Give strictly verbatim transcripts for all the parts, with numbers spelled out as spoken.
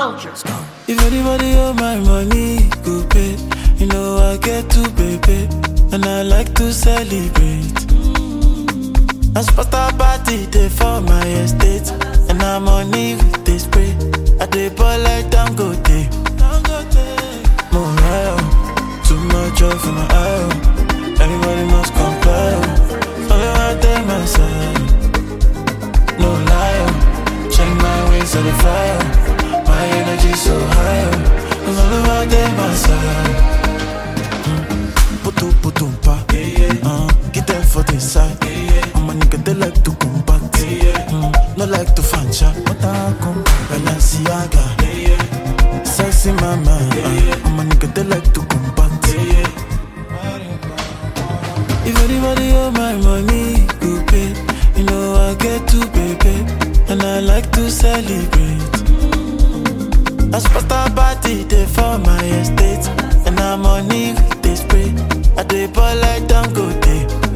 Culture. If anybody owe my money, go pay. You know I get to baby, and I like to celebrate. I spot a party day for my estate, and I'm on it with this spray. I dey ball like Dangote. Morale, too much joy for my eye. Everybody must comply. Follow out there my side. No liar, check my ways on the fire. My energy so high. Follow out there my side. Putu putu pa, uh, get them for the side. I'm a nigga they like to combat, mm, no like to fancha. But I come Balenciaga, sexy mama. Uh, I'm a nigga they like to combat. If anybody owe my money, go pay. You know I get to baby, and I like to celebrate. I spot a party day for my estate, and I'm on it with this spray. I dey ball like Dangote.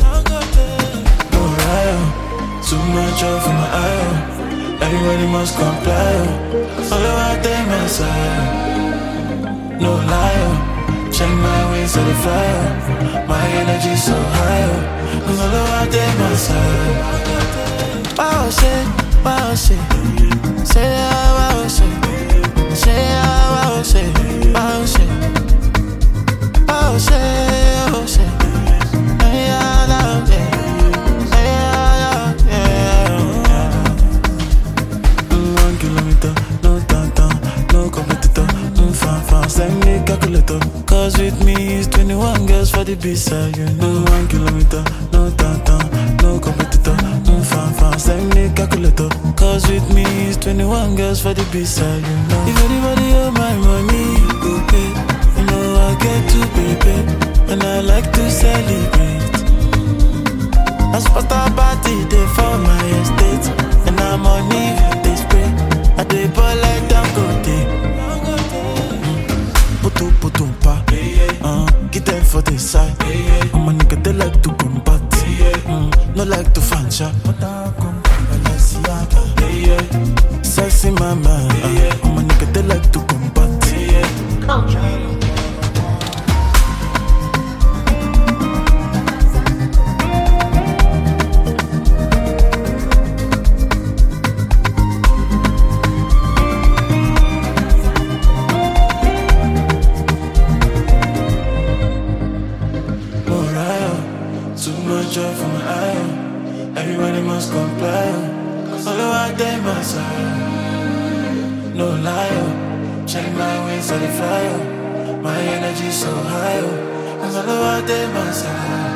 Morale, too much joy for my eye. Everybody must comply. Follow out there my side. No liar, check my ways on the fire. My energy so high. Follow out there my side. Wow shit, wow shit. Say ah wow shit. Say ah wow shit, wow shit. Oh shit, oh shit. Hey, yeah, love it. Hey, yeah, yeah, yeah. Mm, one kilometer, no downtown, no competitor. Mm, fan, fan, send me calculator. Cause with me is twenty-one girls for the B-side, you know. Mm, one kilometer, no downtown, no competitor. Mm, fan, fan, send me calculator. Cause with me is twenty-one girls for the B-side, you know. If anybody owe my money, go pay. You know I get to baby, and I like to celebrate. I spot a party day for my estate, and I'm on it with this spray. I dey ball like Dangote. Putu putu pa, uh, get them for the side. I'm a nigga they like to combat, mm, no like to fancha. But I come Balenciaga, sexy mama. Uh, I'm a nigga they like to combat. Culture. Too much joy for my eye. Everybody must comply. Follow out there my side. No liar, check my ways on the flyer. My energy so high. Follow out there my side.